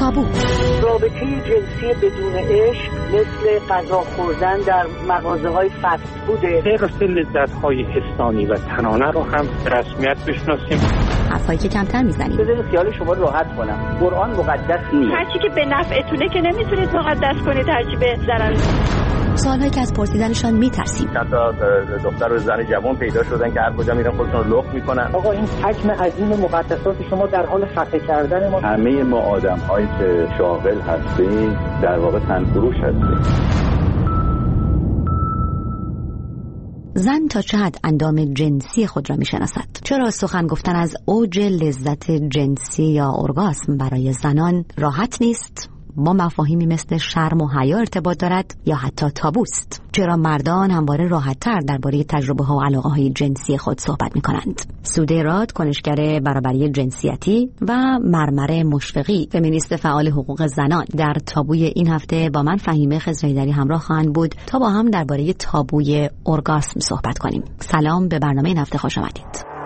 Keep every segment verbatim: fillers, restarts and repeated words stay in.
تابو. رابطه جنسی بدون عشق مثل غذا خوردن در مغازه‌های فست فوده. راستی لذت‌های حسانی و تنانه رو هم به رسمیت بشناسیم. حرفایی که کمتر میزنیم. بذارید خیال شما راحت کنم. قرآن مقدس نیست. هرچی که به نفعتونه که نمیتونید مقدس کنید، هرچی به ضرر. سوالایی که از پرسیدنشان میترسیم. حتی دختر و زن جوان پیدا شدن که هر کجا میرن خودشون رو لخت میکنن. آقا این حجم عظیم مقدسات شما در حال خفه کردن ما. همه ما آدم‌هایی که شاغل هستیم در واقع تنفروش هستیم. زن تا چه حد اندام جنسی خود را میشناسد؟ چرا سخن گفتن از اوج لذت جنسی یا ارگاسم برای زنان راحت نیست؟ با مفاهیمی مثل شرم و حیا ارتباط دارد یا حتی تابوست؟ چرا مردان همواره راحت‌تر درباره تجربه‌ها و علاقه‌های جنسی خود صحبت می‌کنند؟ سوده راد، کنشگر برابری جنسیتی، و مرمره مشفقی، فمینیست فعال حقوق زنان، در تابوی این هفته با من فهیمه خضرایی‌دری همراه خواهند بود تا با هم درباره تابوی ارگاسم صحبت کنیم. سلام، به برنامه این هفته خوش آمدید.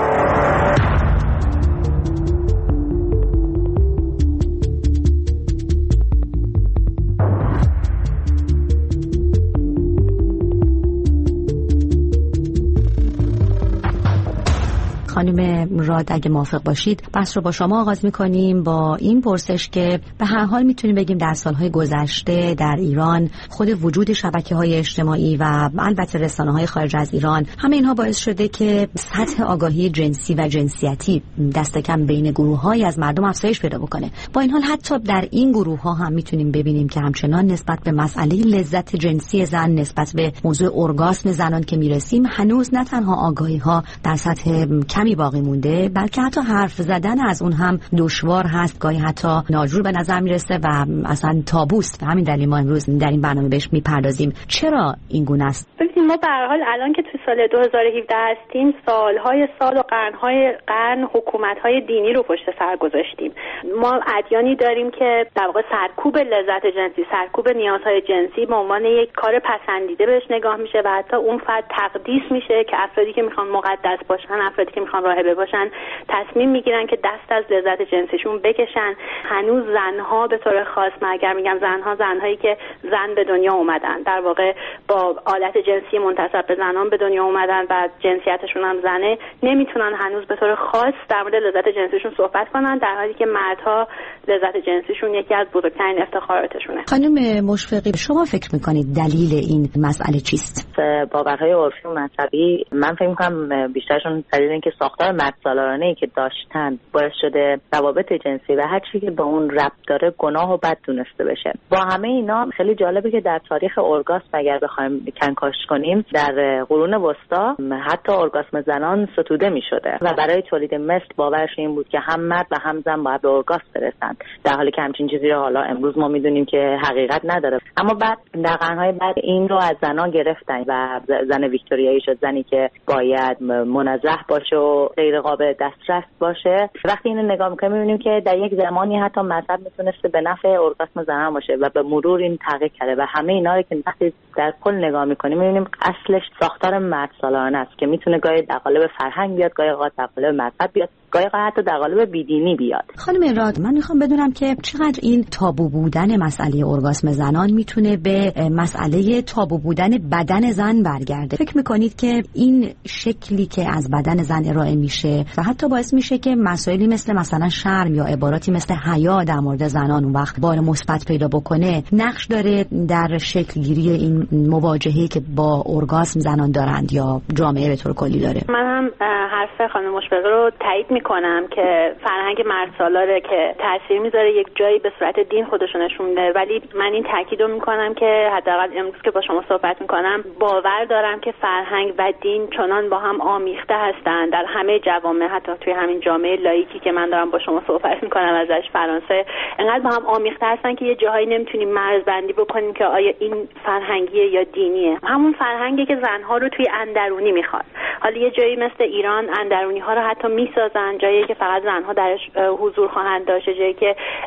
خانم راد، اگه موافق باشید بحث رو با شما آغاز میکنیم با این پرسش که به هر حال میتونیم بگیم در سالهای گذشته در ایران خود وجود شبکه‌های اجتماعی و البته رسانه‌های خارج از ایران، همه اینها باعث شده که سطح آگاهی جنسی و جنسیتی دست کم بین گروه‌های از مردم افزایش پیدا بکنه. با این حال حتی در این گروه‌ها هم میتونیم ببینیم که همچنان نسبت به مسئله لذت جنسی زن، نسبت به موضوع ارگاسم زنان که میرسیم، هنوز نه تنها آگاهی‌ها در سطح کمی باقی مونده، بلکه حتی حرف زدن از اون هم دشوار هست، گاهی حتی ناجور به نظر میرسه و اصلا تابوست. و همین دلیل ما امروز در این برنامه بهش میپردازیم. چرا این گونه است؟ ببینید، ما به هر حال الان که تو سال دو هزار و هفده هستیم، سالهای سال و قرنهای قرن حکومت‌های دینی رو پشت سر گذاشتیم. ما ادیانی داریم که در واقع سرکوب لذت جنسی، سرکوب نیازهای جنسی به عنوان یک کار پسندیده بهش نگاه میشه و حتی اون فرد تقدیس میشه که افرادی که میخوان مقدس باشن، افرادی که میخوان راهبه باشن، تصمیم میگیرن که دست از لذت جنسیشون بکشن. هنوز زنها به طور خاص، من اگر میگم زنها، زنهایی که زن به دنیا اومدن، در واقع با آلت جنسی منتسب به زنان به دنیا اومدن و جنسیتشون هم زنه، نمیتونن هنوز به طور خاص در مورد لذت جنسیشون صحبت کنن، در حالی که مردها لذت جنسیشون یکی از بزرگترین افتخاراتشونه. خانم مشفقی، شما فکر میکنید دلیل این مسئله چیست؟ باورهای عرفی و مذهبی، من فکر میکنم بیشترشون دلیل اینکه ساختار مردسالارانه‌ای که داشتن باعث شده روابط جنسی و هر چیزی که با اون ربط داره گناه و بد دونسته بشه. با همه اینا خیلی جالبه که در تاریخ ارگاسم اگر بخوایم کنکاش کنیم، در قرون وسطا حتی ارگاسم زنان ستوده می‌شده و برای تولید مثل باورش این بود که هم مرد و هم زن باید به ارگاسم برسن، در حالی که همچین چیزی رو حالا امروز ما می‌دونیم که حقیقت نداره. اما بعد در قرن‌های بعد این رو از زنان گرفتن و زن ویکتوریایی شد زنی که باید منزه باشه و غیر قابل دسترس باشه. وقتی اینو نگاه می‌کنیم می‌بینیم که در یک زمانی حتی مذهب میتونسته به نفع ارگاسم زنان باشه و به مرور این تغییر کرده و همه اینا رو که وقتی در کل نگاه می‌کنیم می‌بینیم اصلش ساختار مردسالارانه است که میتونه گاهی در قالب فرهنگ بیاد، گاهی در قالب مذهب بیاد، گاهی حتی در قالب بیدینی بیاد. خانم راد، من میخوام بدونم که چقدر این تابو بودن مسئله ارگاسم زنان میتونه به مسئله تابو بودن بدن زن برگرده. فکر میکنید که این شکلی که از بدن زن ارائه میشه و حتی باعث میشه که مسائلی مثل مثلا شرم یا عباراتی مثل حیا در مورد زنان اون وقت بار مثبت پیدا بکنه، نقش داره در شکل گیری این مواجهه‌ای که با ارگاسم زنان دارند یا جامعه به طور کلی داره؟ من هم حرف خانم مشفقی رو تایید میکنم که فرهنگ مردسالاره که تاثیر میذاره، یک جایی به صورت دین خودشو نشون میده، ولی من این تاکید رو میکنم که حداقل امروز که با شما صحبت میکنم باور دارم که فرهنگ و دین چنان با هم آمیخته هستن در همه جوامع، حتی توی همین جامعه لایکی که من دارم با شما صحبت میکنم ازش، فرانسه، انقدر با هم آمیخته هستن که یه جاهایی نمیتونیم مرزبندی بکنیم که آیا این فرهنگیه یا دینیه. همون فرهنگی که زنها رو توی اندرونی میخواد. حالا یه جایی مثل ایران اندرونی ها رو حتی میسازن، جایی که فقط زنها درش حضور خواهند داشت، جایی که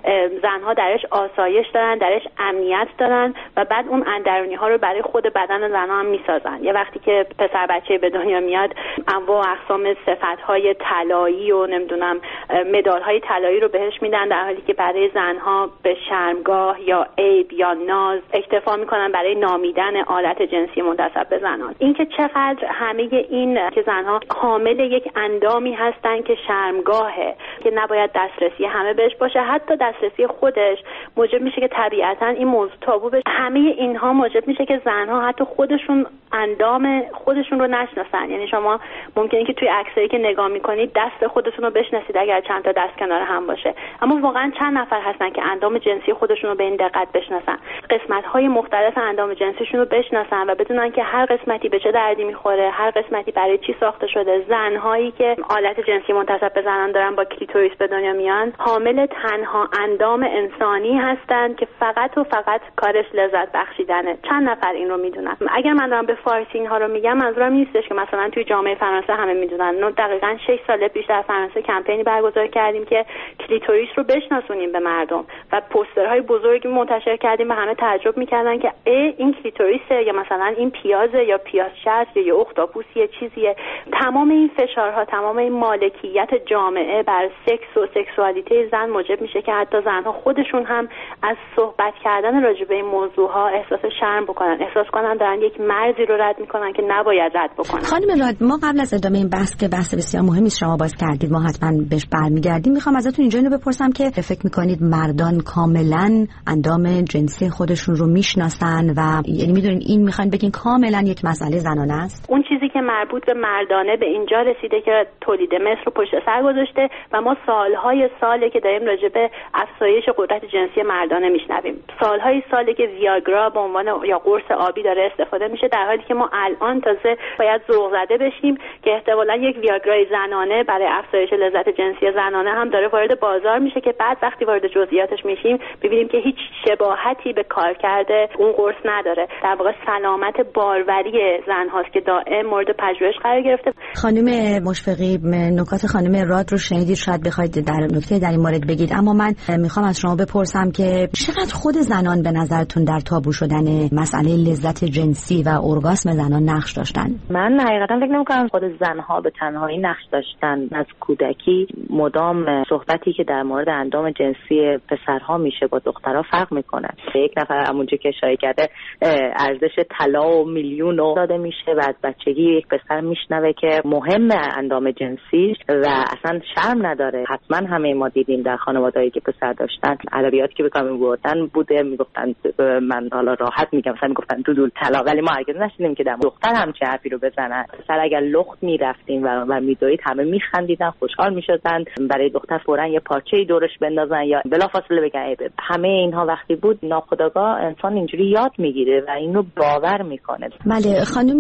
زنها درش آسایش دارن، درش امنیت دارن و بعد اون اندرونی ها رو برای خود بدن زنها هم میسازن. یه وقتی که پسر بچه به دنیا میاد انواع و اقسام صفت‌های طلایی و نمیدونم مدال‌های طلایی رو بهش میدن، در حالی که برای زنها به شرمگاه یا عیب یا ناز اکتفا میکنن برای نامیدن آلت جنسی منتسب به زنان. اینکه چقدر همه این که زنها حامل یک اندامی هستن که شرمگاهه، که نباید دسترسی همه بهش باشه، حتی دسترسی خودش موجب میشه که طبیعتاً این موضوع تابو بشه. همه اینها موجب میشه که زنها حتی خودشون اندام خودشون رو نشناسن. یعنی شما ممکنه که توی عکسایی که نگاه میکنید دست خودتون رو بشناسید اگر چند تا دست کنار هم باشه، اما واقعا چند نفر هستن که اندام جنسی خودشون رو به این دقت بشناسن، قسمت‌های مختلف اندام جنسیشون رو بشناسن و بدونن که هر قسمتی به چه دردی میخوره، هر قسمتی برای چی ساخته شده. زنهایی که آلت جنسی منتسب به زنان دارن با کلیتوریس به دنیا میان حامل تنها اندام انسانی هستن که فقط و فقط کارش لذت بخشیدنه. چند نفر این رو میدونن؟ اگر من دارم به فارسی اینها رو میگم منظورم نیستش که مثلا توی جامعه فرانسه همه میدونن. نه، دقیقاً شش سال پیش در فرانسه کمپینی برگزار کردیم که کلیتوریس رو بشناسونیم به مردم و پوسترهای بزرگی منتشر کردیم و همه تعجب میکردن که ای این کلیتوریسه یا مثلا این پیازه یا پیاز شست یا اختاپوسیه چیزیه. تمام این فشارها، تمام این مالکیت جامعه بر سکس و سکسوالیته زن موجب میشه که حتی زنها خودشون هم از صحبت کردن راجع به این موضوعها احساس شرم بکنن، احساس کنن دارن یک مرزی رو رد میکنن که نباید رد بکنن. خانم راد، ما قبل از ادامه این بحث که بحث بسیار مهمی شما باز کردید، ما حتما بهش برمیگردیم، میخوام ازتون اینجا اینو بپرسم که فکر میکنید مردان کاملا اندام جنسی خودشون رو میشناسن و یعنی میدونین این میخواین بگین کاملا یک مسئله زنانه است؟ اون چیزی که مربوط به مردانه به اینجا رسیده که تولید مثل رو پشت سر گذاشته و ما سالهای ساله که داریم راجع به افزایش قدرت جنسی مردانه میشنویم. سالهای ساله که ویاگرا به عنوان یا قرص آبی داره استفاده میشه، در حالی که ما الان تازه باید ذوق زده بشیم که احتمالاً یک ویاگرای زنانه برای افزایش لذت جنسی زنانه هم داره وارد بازار میشه که بعد وقتی وارد جزئیاتش میشیم ببینیم که هیچ شباهتی به کارکرد اون قرص نداره. در واقع سلامت باروری زن هاست که دائم مورد پژوهش قرار گرفته. خانم مشفقی، نکات خانم راد رو شنیدید، شاید بخواید در نکته در این مورد بگید، اما من میخوام از شما بپرسم که چقدر خود زنان به نظرتون در تابو شدن مسئله لذت جنسی و ارگاسم زنان نقش داشتن؟ من حقیقتا فکر نمی‌کنم خود زنها به تنهایی نقش داشتن. از کودکی مدام صحبتی که در مورد اندام جنسی پسرها میشه با دخترها فرق میکنه. یک نفر همونجا که اشاره کرده ارزش طلا و میلیون داده میشه و از بچگی یک پسر میشنوه که مهم اندام جنسی و اصلا شرم نداره. حتما همه ما دیدیم در خانواده‌ای که پسر داشتن ادبیاتی که به کار می‌بردن بوده، میگفتن من حالا راحت میگم مثلا میگفتن دودول طلا، ولی ما هرگز نشنیدیم که در دختر هم چه حرفی رو بزنن. پسر اگر لخت میرفتیم و و میدوید همه میخندیدن، خوشحال میشدن، برای دختر فوراً یه پارچه‌ای دورش بندازن یا بلافاصله بگن عیبه. همه اینها وقتی بود ناخودآگاه انسان اینجوری یاد میگیره و اینو باور میکنه. بله خانم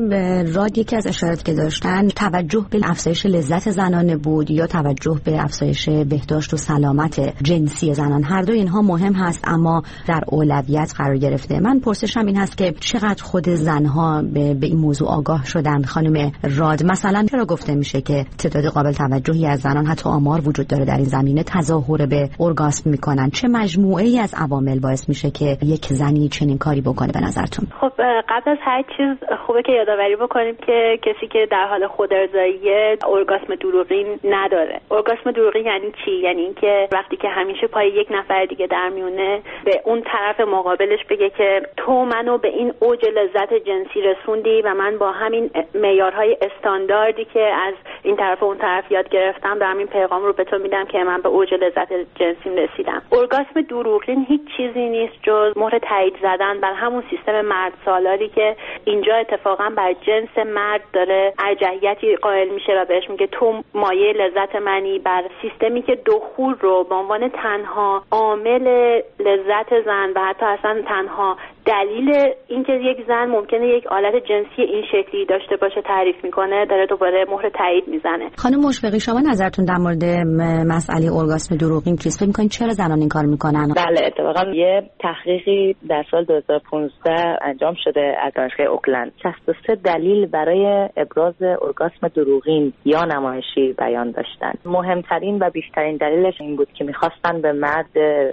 راد، یکی از اشاراتی که داشتن توجه به افزایش لذت زنانه بود یا توجه به افزایش بهداشت و سلامت جنسی زنان. هر دو اینها مهم هست اما در اولویت قرار گرفته. من پرسشم این هست که چقدر خود زنها به, به این موضوع آگاه شدن؟ خانم راد، مثلا چرا گفته میشه که تعداد قابل توجهی از زنان، حتی آمار وجود داره در این زمینه، تظاهر به ارگاسم میکنن؟ چه مجموعه‌ای از عوامل باعث میشه که یک زنی چنین کاری بکنه به نظرتون؟ خب قبل از هر چیز خوبه که یادآوری بکنیم که کسی که در حال خودارضاییه ارگاسم دروغین نداره. ارگاسم دروغین یعنی چی؟ یعنی اینکه وقتی که همیشه پای یک نفر دیگه در میونه به اون طرف مقابلش بگه که تو منو به این اوج لذت جنسی رسوندی و من با همین معیارهای استانداردی که از این طرف و اون طرف یاد گرفتم دارم این پیغام رو به تو میدم که من به اوج لذت جنسیم رسیدم. ارگاسم دروغین هیچ چیزی نیست جز مهر تایید زدن بر همون سیستم مرد سالاری که اینجا اتفاقا بر جنس مرد داره ارجحیتی قائل میشه و بهش میگه تو مایه لذت منی، بر سیستمی که دخول رو به عنوان تنها عامل لذت زن و حتی اصلا تنها دلیل اینکه یک زن ممکنه یک آلت جنسی این شکلی داشته باشه تعریف میکنه، داره دوباره مهر تایید میزنه. خانم مشفقی، شما نظرتون در مورد مسئله ارگاسم دروغین چیست؟ فکر میکنین چرا زنان این کار میکنن؟ بله، اتفاقا یه تحقیقی در سال دو هزار و پانزده انجام شده از دانشگاه اوکلند. شصت و سه دلیل برای ابراز ارگاسم دروغین یا نمایشی بیان داشتن. مهمترین و بیشترین دلیلش این بود که میخواستن به مرد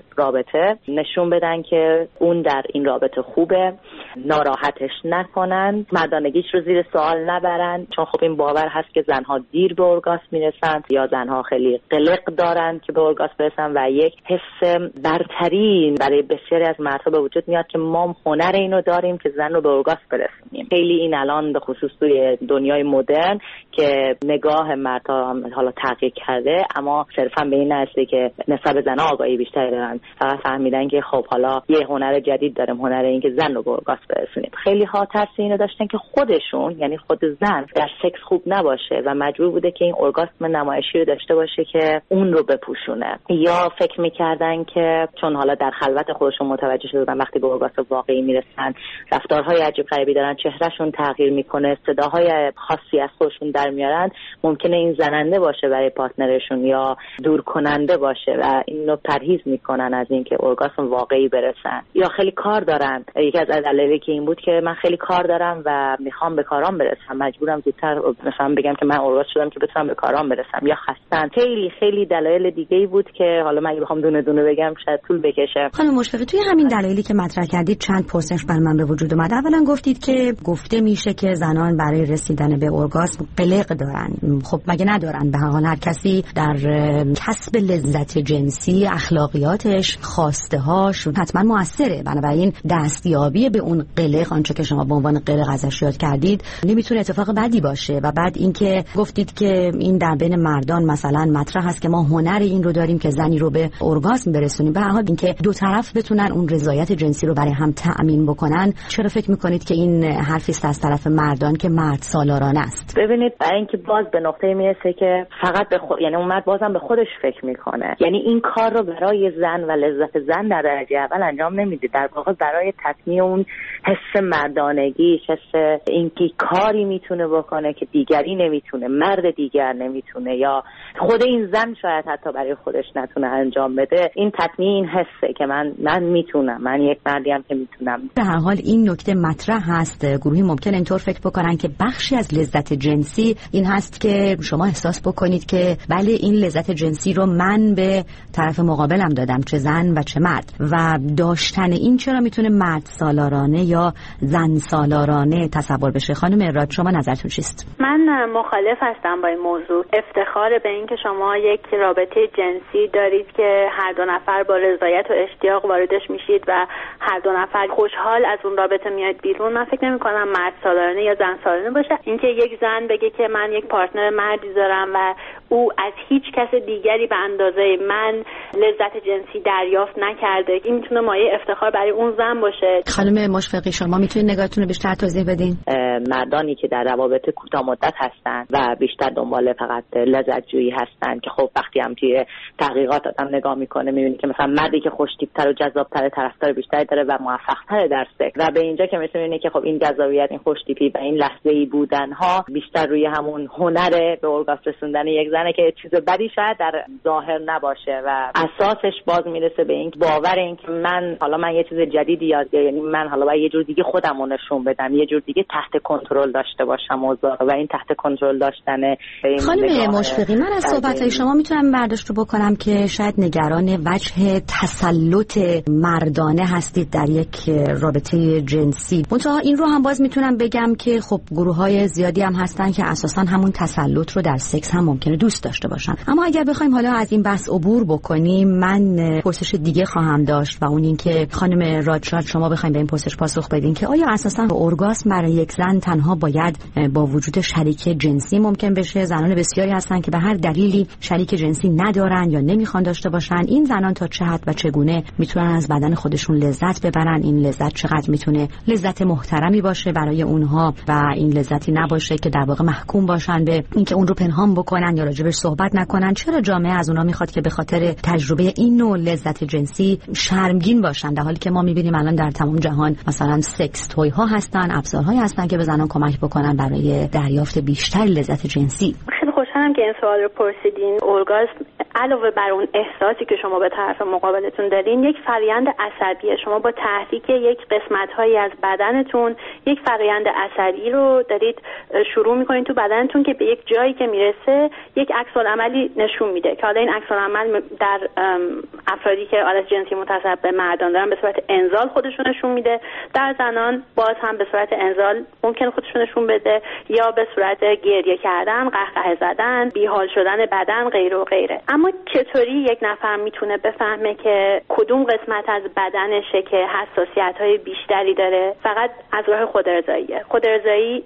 رابطه نشون بدن که اون در این رابطه خوبه، ناراحتش نکنن، مردانگیش رو زیر سوال نبرن، چون خب این باور هست که زنها دیر به ارگاسم میرسن یا زنها خیلی قلق دارن که به ارگاسم برسن و یک حس برتری برای بسیاری از مردها به وجود میاد که ما هنر اینو داریم که زن رو به ارگاسم برسونیم. خیلی این الان به خصوص توی دنیای مدرن که نگاه مردها حالا تغییر کرده، اما صرفا به این نسلی که نسبت به زنها آگاهی بیشتری دارن، فقط فهمیدن که خب حالا یه هنر جدید داریم، هنر این که زن رو به ارگاسم برسونیم. خیلی ها ترس اینو داشتن که خودشون، یعنی خود زن، در سکس خوب نباشه و مجبور بوده که این ارگاسم نمایشی رو داشته باشه که اون رو بپوشونه، یا فکر میکردن که چون حالا در خلوت خودشون متوجه شدن وقتی به ارگاسم واقعی میرسن رفتارهای عجیب غریبی دارن، چهرهشون تغییر میکنه، صداهای خاصی از خودشون در میارن، ممکنه این زننده باشه برای پارتنرشون یا دور کننده باشه و اینو پرهیز میکنن از اینکه ارگاسم واقعی برسن. یا خیلی کار دارن. یکی از دلایلی که این بود که من خیلی کار دارم و میخوام به کارام برسم، مجبورم زودتر مثلا بگم که من ارگاسم شدم که بتونم به کارام برسم، یا خستن. خیلی خیلی دلایل دیگه‌ای بود که حالا من بخوام دونه دونه بگم شاید طول بکشه. خانم مشفقی، توی همین دلایلی که مطرح کردید چند پرسش بر من به وجود اومد. اولا گفتید که گفته میشه که زنان برای رسیدن به ارگاسم قلق دارن. خب مگه ندارن؟ به هر حال هر کسی در کسب لذت جنسی اخلاقیاتش، خواسته‌هاش حتما موثره. بنابراین دستیابی به اون قلق، آنچه که شما به عنوان قلق ازش یاد کردید، نمیتونه اتفاق بدی باشه. و بعد اینکه گفتید که این در بین مردان مثلا مطرح است که ما هنر این رو داریم که زنی رو به ارگاسم برسونیم. به هر حال اینکه دو طرف بتونن اون رضایت جنسی رو برای هم تأمین بکنن، چرا فکر میکنید که این حرفی است از طرف مردان که مرد سالارانه است؟ ببینید، برای اینکه باز به نقطه میرسه که فقط به خود، یعنی اون مرد بازم به خودش فکر میکنه، یعنی این کار رو برای زن و لذت زن در درجه اول انجام نمیده، در واقع برای تطمیع اون حس مردانگی، حس اینکه کاری میتونه بکنه که دیگری نمیتونه، مرد دیگر نمیتونه، یا خود این زن شاید حتی برای خودش نتونه انجام بده. این تطمیع این حسه که من من میتونم، من یک مردیم که میتونم. به هر حال این نکته مطرح هست. گروهی ممکن اینطور فکر بکنن که بخشی از لذت جنسی این هست که شما احساس بکنید که بله این لذت جنسی رو من به طرف مقابلم دادم، چه زن و چه مرد، و داشتن این چرا میتونه مرد سالارانه یا زن سالارانه تصور بشه. خانم اراد، شما نظرتون چیست؟ من مخالف هستم با این موضوع. افتخار به این که شما یک رابطه جنسی دارید که هر دو نفر با رضایت و اشتیاق واردش میشید و هر دو نفر خوشحال از اون رابطه میاد بیرون. من فکر نمی کنم مرد سالارانه یا زن سالارانه باشه. اینکه یک زن بگه که من یک پارتنر مردی دارم و او از هیچ کس دیگری به اندازه من لذت جنسی دریافت نکرده، این میتونه مایه افتخار برای اون زن باشه. خانم مشفقی، شما میتونید نگاهتون رو بیشتر توضیح بدین؟ مردانی که در روابط کوتاه مدت هستن و بیشتر دنبال فقط لذت جویی هستن، که خب وقتی هم توی تحقیقات آدم نگاه میکنه میبینی که مثلا مردی که خوش‌تیپ‌تر و جذاب‌تر، طرفدار بیشتری داره و موفق‌تر در سکس، و به اینجا که میبینی که خب این جذابیت، این خوش‌تیپی و این لحظه‌ای بودن‌ها بیشتر روی همون هنر به ارگاسم رسوندن یک زنه که چیز بدی شاید در ظاهر نباشه و اساسش باز میرسه به این باور این که من حالا من یه چیز جدیدی یاد گرفتم، یعنی من حالا باید یه جور دیگه خودم رو نشون بدم، یه جور دیگه تحت کنترل داشته باشم موضوع، و این تحت کنترل داشتن. خانم مشفقی، من از صحبت‌های شما میتونم برداشت رو بکنم که شاید نگران وجه تسلط مردانه هستید در یک رابطه جنسی. منتها این رو هم باز میتونم بگم که خب گروه‌های زیادی هم هستن که اساساً همون تسلط رو در سکس هم ممکنه دوست داشته باشن. اما اگر بخوایم حالا از این بحث عبور بکنیم، من پرسش دیگه خواهم داشت و اون این که خانم رادشاد شما بخواید به این پرسش پاسخ بدین که آیا اساساً ارگاسم برای یک زن تنها باید با وجود شریک جنسی ممکن بشه؟ زنان بسیاری هستن که به هر دلیلی شریک جنسی ندارن یا نمیخوان داشته باشن. این زنان تا چه حد و چگونه میتونن از بدن خودشون لذت ببرن؟ این لذت چقدر میتونه لذت محترمی باشه برای اونها و این لذتی نباشه که در واقع محکوم باشن به اینکه اون رو پنهان بکنن یا راجبش صحبت نکنن؟ چرا جامعه از اونا میخواد که به خاطر تجربه این نوع لذت جنسی شرمگین باشن، در حالی که ما میبینیم الان در تمام جهان مثلا سکس توی ها هستن، ابزارهایی هستن که به زنان کمک بکنن برای دریافت بیشتر لذت جنسی؟ خیلی خوشحالم که این سوال رو پرسیدین. اورگاسم علاوه بر اون احساسی که شما به طرف مقابلتون دارین، یک فرآیند عصبیه. شما با تحریک یک قسمت‌هایی از بدنتون یک فرآیند عصبی رو دارید شروع می‌کنید تو بدنتون که به یک جایی که میرسه یک عکس‌العملی نشون میده که حالا این عکس‌العمل در افرادی که آلت جنسی متصل به مردان دارن به صورت انزال خودشون نشون میده، در زنان باز هم به صورت انزال ممکن خودشون نشون بده، یا به صورت گریه کردن، قهقه زدن، بیحال شدن بدن، غیره و غیره. اما چطوری یک نفر میتونه بفهمه که کدوم قسمت از بدنشه که حساسیت‌های بیشتری داره؟ فقط از راه خودارضاییه. خودارضایی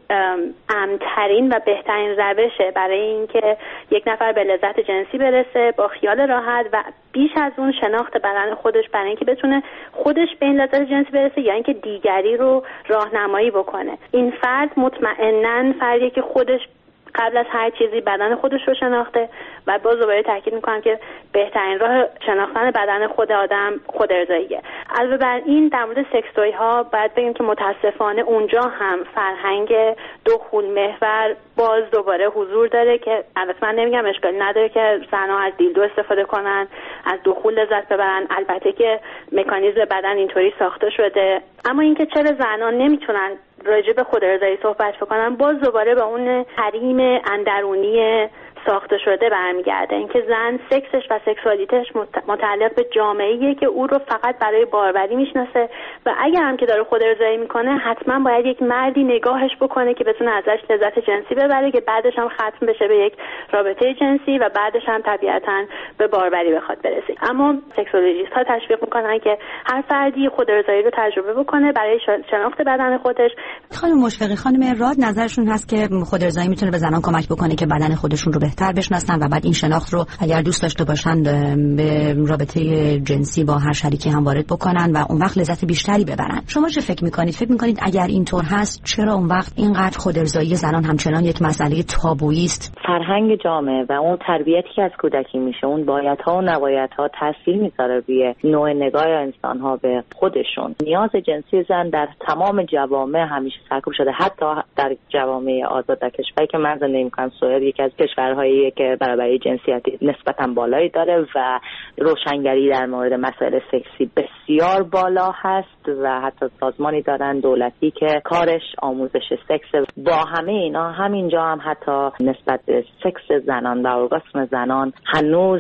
امن‌ترین و بهترین روشه برای اینکه یک نفر به لذت جنسی برسه با خیال راحت و بیش از اون شناخت بدن خودش، برای اینکه بتونه خودش به این لذت جنسی برسه یا اینکه دیگری رو راهنمایی بکنه. این فرد مطمئناً فردیه که خودش قبل از هر چیزی بدن خودش رو شناخته و باز دوباره تاکید میکنم که بهترین راه شناختن بدن خود آدم خودارضاییه. علاوه بر این در مورد سکس توی ها باید بگیم که متاسفانه اونجا هم فرهنگ دخول محور باز دوباره حضور داره که البته من نمیگم اشکالی نداره که زنها از دیلدو استفاده کنن، از دخول لذت ببرن، البته که مکانیزم بدن اینطوری ساخته شده، اما اینکه چرا زنان نمیتونن راجع به خودارضایی صحبت بکنن باز دوباره به اون حریم اندرونی ساخته شده برمیگرده. اینکه زن سکسش و سکسوالیتش متعلق به جامعه‌ایه که او رو فقط برای باروری میشناسه و اگر هم که داره خودارضایی میکنه حتما باید یک مردی نگاهش بکنه که بتونه ازش لذت جنسی ببره که بعدش هم ختم بشه به یک رابطه جنسی و بعدش هم طبیعتاً به باروری بخواد برسه. اما سکسولوژیست ها تشویق میکنن که هر فردی خودارضایی رو تجربه بکنه برای شناخت بدن خودش. خانم مشفقی، خانم راد نظرشون هست که خودارضایی میتونه به زنان کمک بکنه که بدن خودشون رو تر بشناسن و بعد این شناخت رو اگر دوست داشته باشن به رابطه جنسی با هر شریکی هم وارد بکنن و اون وقت لذت بیشتری ببرن. شما چه فکر میکنید؟ فکر میکنید اگر اینطور هست چرا اون وقت اینقدر خودارضایی زنان همچنان یک مسئله تابویی است؟ فرهنگ جامعه و اون تربیتی که از کودکی میشه، اون بایدها و نبایدها تاثیر میذاره روی نوع نگاه انسان‌ها به خودشون. نیاز جنسی زن در تمام جوامع همیشه سرکوب شده، حتی در جوامع آزاد در کشوری که من زندگی میکنم، سوئد یکی از کشورهای که برابری جنسیتی نسبتاً بالایی داره و روشنگری در مورد مسائل سکسی بسیار بالا هست و حتی سازمانی دارن دولتی که کارش آموزش سکس. با همه اینا همینجا هم حتی نسبت به سکس زنان و ارگاسم زنان هنوز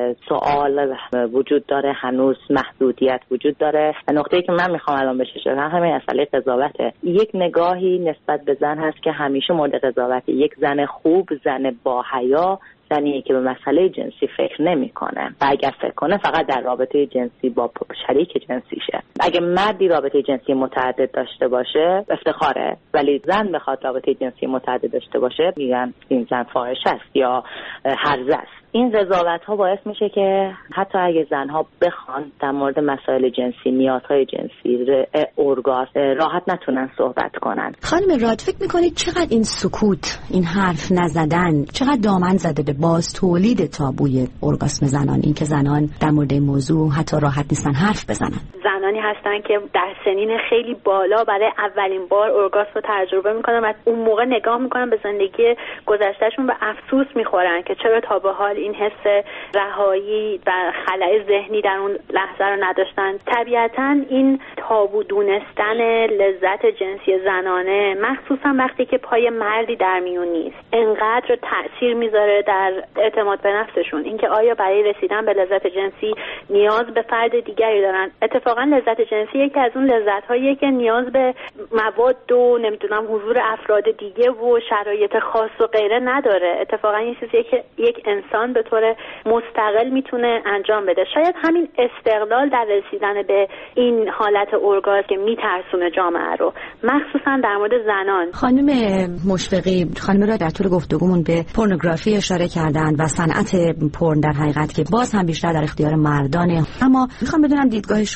سوال وجود داره، هنوز محدودیت وجود داره. نقطه‌ای که من میخوام الان بهش اشاره کنم همین مسئله قضاوته. یک نگاهی نسبت به زن هست که همیشه مورد قضاوته. یک زن خوب، زن با حیا، زنیه که به مسئله جنسی فکر نمیکنه و اگر فکر کنه فقط در رابطه جنسی با شریک جنسیشه. اگه مردی رابطه جنسی متعدد داشته باشه افتخاره، ولی زن بخواد رابطه جنسی متعدد داشته باشه میگن این زن فاحش است یا هرزه است. این قضاوت ها باعث میشه که حتی اگه زنها بخوان در مورد مسائل جنسی، نیازهای جنسی، ارگاسم راحت نتونن صحبت کنن. خانم راد، فکر میکنید چقدر این سکوت، این حرف نزدن چقدر دامن زده به باز تولید تابوی ارگاسم زنان؟ این که زنان در مورد این موضوع حتی راحت نیستن حرف بزنن. زنانی هستن که در سنین خیلی بالا برای اولین بار ارگاسم رو تجربه میکنن و اون موقع نگاه میکنن به زندگی گذشتهشون و افسوس میخورن که چرا تا به حال این حس رهایی و خلأ ذهنی در اون لحظه رو نداشتن. طبیعتاً این تابو دونستن لذت جنسی زنانه، مخصوصا وقتی که پای مردی در میون نیست، انقدر تأثیر میذاره در اعتماد به نفسشون. اینکه آیا برای رسیدن به لذت جنسی نیاز به فرد دیگری دارن. اتفاقا لذت جنسی یکی از اون لذت‌هاییه که نیاز به مواد و نمیدونم حضور افراد دیگه و شرایط خاص و غیره نداره. اتفاقا این چیزیه که یک انسان به طور مستقل میتونه انجام بده. شاید همین استقلال در رسیدن به این حالت ارگاسم که میترسونه جامعه رو، مخصوصا در مورد زنان. خانم مشفقی، خانم را در طول گفتگومون به پورنوگرافی اشاره کردن و صنعت پورن در حقیقت که باز هم بیشتر در اختیار مردانه، اما میخوام بدونم دیدگاه شما چیست؟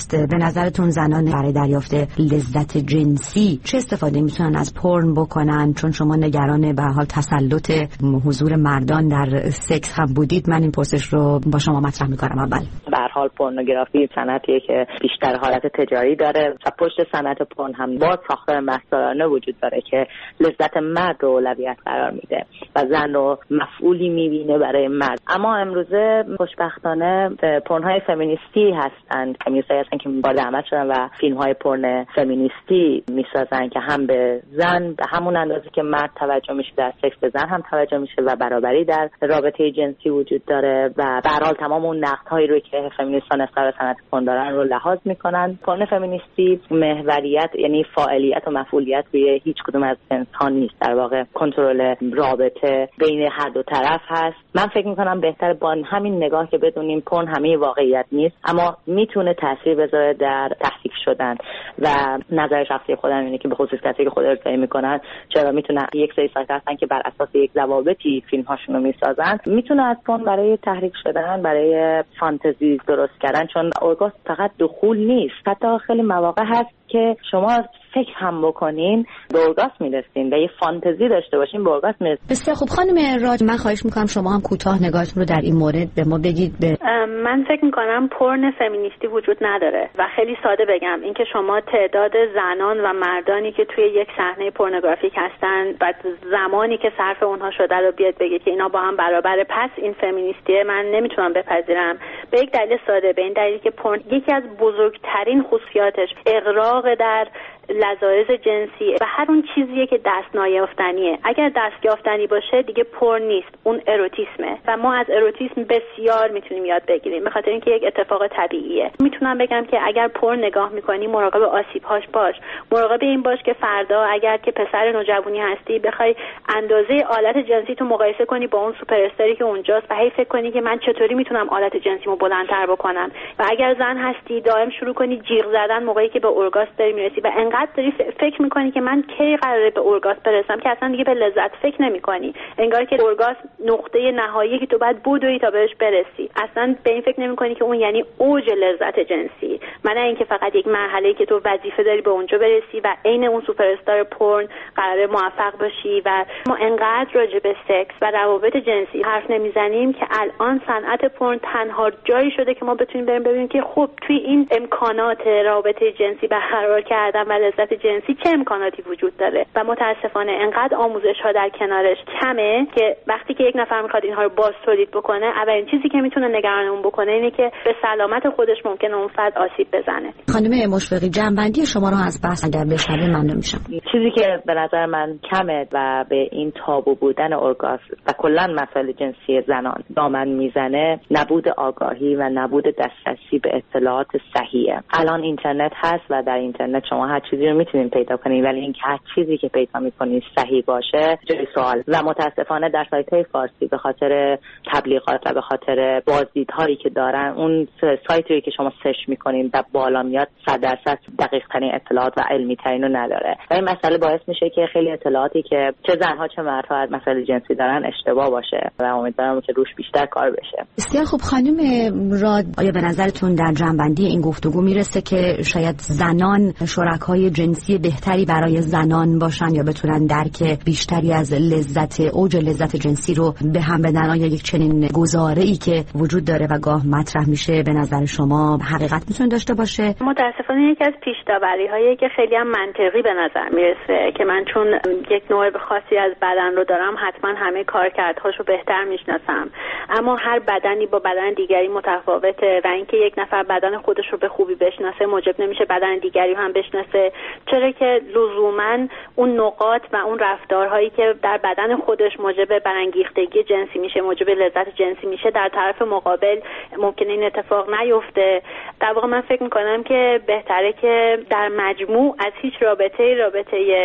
نیست. به نظرتون زنان برای دریافت لذت جنسی چه استفاده میتونن از پورن بکنن؟ چون شما نگران به حال تسلط حضور مردان در سکس هم بودید، من این پرسش رو با شما مطرح میکنم. اول به هر حال پورنوگرافی صنعتیه که بیشتر حالت تجاری داره و پشت صنعت پورن هم با ساختار مستعارانه وجود داره که لذت مرد رو اولویت قرار میده و زن رو مفعولی میبینه برای مرد. اما امروزه خوشبختانه پورن‌های فمینیستی هستند، فمینیستایی هستن که وارد عمل شدن و فیلم‌های پورن فمینیستی میسازن که هم به زن به همون اندازه که مرد توجه میشه در سکس به زن هم توجه میشه و برابری در رابطه جنسی وجود داره و به هر حال تمام اون نقدهایی رو که فمینیستان نسبت به صنعت پورن دارن رو لحاظ میکنن. پورن فمینیستی محوریت یعنی فاعلیت و مفعولیت روی هیچ کدوم از جنس‌ها نیست، در واقع کنترل رابطه بین هر دو طرف هست. من فکر میکنم بهتر با همین نگاه که بدونیم پورن همه واقعیت نیست اما میتونه تاثیر بذاره در تحریف شدن و نظر شخصی خودم اینه که به خصوص کسی که خود ارائه میکنن چرا میتونه یک سری سایت هستن که بر اساس یک ضوابطی فیلم هاشون رو میسازن، میتونه از پورن برای تحریک شدن، برای فانتزی درست کردن، چون اورگاسم فقط دخول نیست، حتی خیلی مواقع هست که شما فکر هم بکنین به اورگاسم میرسین و یه فانتزی داشته باشین به اورگاسم میرسین. بسیار خوب خانم راد، من خواهش میکنم شما هم کوتاه نگاهتون رو در این مورد به ما بگید. به من فکر میکنم پورن فمینیستی وجود نداره و خیلی ساده بگم اینکه شما تعداد زنان و مردانی که توی یک صحنه پورنوگرافیک هستن و زمانی که صرف اونها شده رو بیاد بگه که اینا با هم برابره پس این فمینیستیه، من نمیتونم بپذیرم. به یک دلیل ساده، به این دلیل که پورن یکی از بزرگترین خصوصیاتش اغراق در لذایذ جنسی و هر اون چیزیه که دست نیافتنیه. اگر دست یافتنی باشه دیگه پورن نیست، اون اروتیسمه و ما از اروتیسم بسیار میتونیم یاد بگیریم به خاطر اینکه یک اتفاق طبیعیه. میتونم بگم که اگر پورن نگاه میکنی مراقب آسیب‌هاش باش، مراقب این باش که فردا اگر که پسر نوجوانی هستی بخوای اندازه آلت جنسی تو مقایسه کنی با اون سوپر استاری که اونجاست و هی فکر کنی که من چطوری میتونم آلت جنسیمو بلندتر بکنم. و اگر زن هستی دائم شروع کنی جیغ زدن موقعی که به اورگاسم داری میرسی و انقدر داری فکر میکنی که من کی قراره به اورگاسم برسم که اصلا دیگه به لذت فکر نمیکنی، انگار که اورگاسم نقطه نهایی که تو باید بدوی تا بهش برسی. اصلا به این فکر نمیکنی که اون یعنی اوج لذت جنسی، من اینکه فقط یک مرحله‌ای که تو وظیفه داری به اونجا برسی و عین اون سوپر استار پورن قراره موفق باشی. و ما انقدر راجع به سکس و روابط جنسی حرف نمیزنیم که الان صنعت پورن تنها جایی شده که ما بتونیم بریم ببینیم که خب توی این امکانات رابطه جنسی برقرار کردن و لذت جنسی چه امکاناتی وجود داره و متاسفانه انقدر آموزش ها در کنارش کمه که وقتی که یک نفر میخواد اینها رو باز تولید بکنه اولین چیزی که میتونه نگرانمون بکنه اینه که به سلامت خودش ممکنه اون فرد آسیب بزنه. خانم مشفقی، جنبندی شما رو از بحث اگر بشنویم ممنون میشم. چیزی که به نظر من کمه و به این تابو بودن اورگاسم و کلا مسائل جنسی زنان دامن میزنه نبود آگاهی و نبود دسترسی به اطلاعات صحیحه. الان اینترنت هست و در اینترنت شما هر چیزی رو میتونید پیدا کنید، ولی اینکه هر چیزی که پیدا میکنید صحیح باشه جای سوال. و متاسفانه در سایت‌های فارسی به خاطر تبلیغات و به خاطر بازدیدهایی که دارن اون سایتی که شما سرچ میکنید و بالا میاد صد درصد دقیق ترین اطلاعات و علمی ترین رو نداره و این مسئله باعث میشه که خیلی اطلاعاتی که چه زنها چه مردها از مسائل جنسی دارن اشتباه باشه و امیدوارم که روش بیشتر کار بشه. بسیار خوب خانم راد، آیا به نظرتون در جنبندی این گفتگو میرسه که شاید زنان شرکای جنسی بهتری برای زنان باشن یا بتونن درک بیشتری از لذت اوج لذت جنسی رو به هم بدن؟ آیا یک چنین گزاره‌ای که وجود داره و گاه مطرح میشه به نظر شما حقیقت میتونه داشته باشه؟ متاسفانه یکی از پیش‌داوری‌هایی که خیلی هم منطقی به نظر میرسه که من چون یک نوع خاصی از بدن رو دارم حتما همه کارکردهاشو بهتر میشناسم، اما هر بدنی با بدن دیگری متفاوته و اینکه یک نفر بدن خودش رو به خوبی بشناسه موجب نمیشه بدن دیگری هم بشناسه، چرا که لزوما اون نقاط و اون رفتارهایی که در بدن خودش موجب برانگیختگی جنسی میشه، موجب لذت جنسی میشه، در طرف مقابل ممکنه این اتفاق نیفته. در واقع من فکر میکنم که بهتره که در مجموع از هیچ رابطه رابطه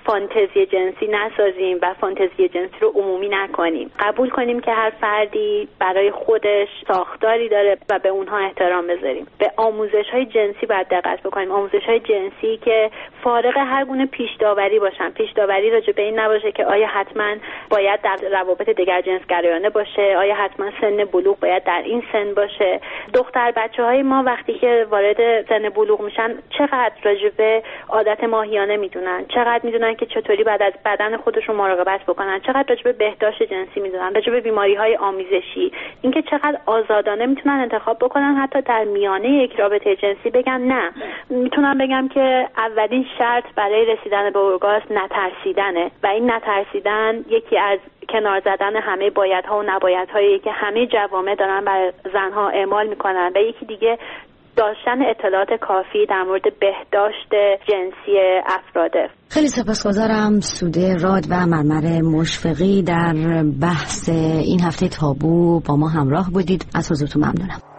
فانتزی جنسی نسازیم و فانتزی جنسی رو عمومی نکنیم. قبول کنیم که هر فردی برای خودش ساختاری داره و به اونها احترام بذاریم. به آموزش‌های جنسی باید دقت بکنیم، آموزش‌های جنسی که فارغ هر گونه پیش داوری باشن. پیش داوری راجع به این نباشه که آیا حتما باید در روابط دیگر جنسگرایانه باشه، آیا حتما سن بلوغ باید در این سن باشه. دختر بچه‌های ما وقتی که وارد سن بلوغ میشن چقدر راجع به عادت ماهیانه میدونن، چقدر میدونن که چطوری بعد از بدن خودشون مراقبت بکنن، چقدر راجع به بهداشت جنسی میدونن، راجع به بیماری‌های آمیزشی، اینکه چقدر آزادانه میتونن انتخاب بکنن، حتی در میانه یک رابطه جنسی بگن نه. میتونم بگم که اولین شرط برای رسیدن به اورگاسم نترسیدنه و این نترسیدن یکی از کنار زدن همه بایدها و نبایدهایی که همه جوامع دارن بر زنها اعمال میکنن و یکی دیگه داشتن اطلاعات کافی در مورد بهداشت جنسی افراده. خیلی سپاسگزارم سوده راد و مرمر مشفقی در بحث این هفته تابو با ما همراه بودید. از حضورتون ممنونم.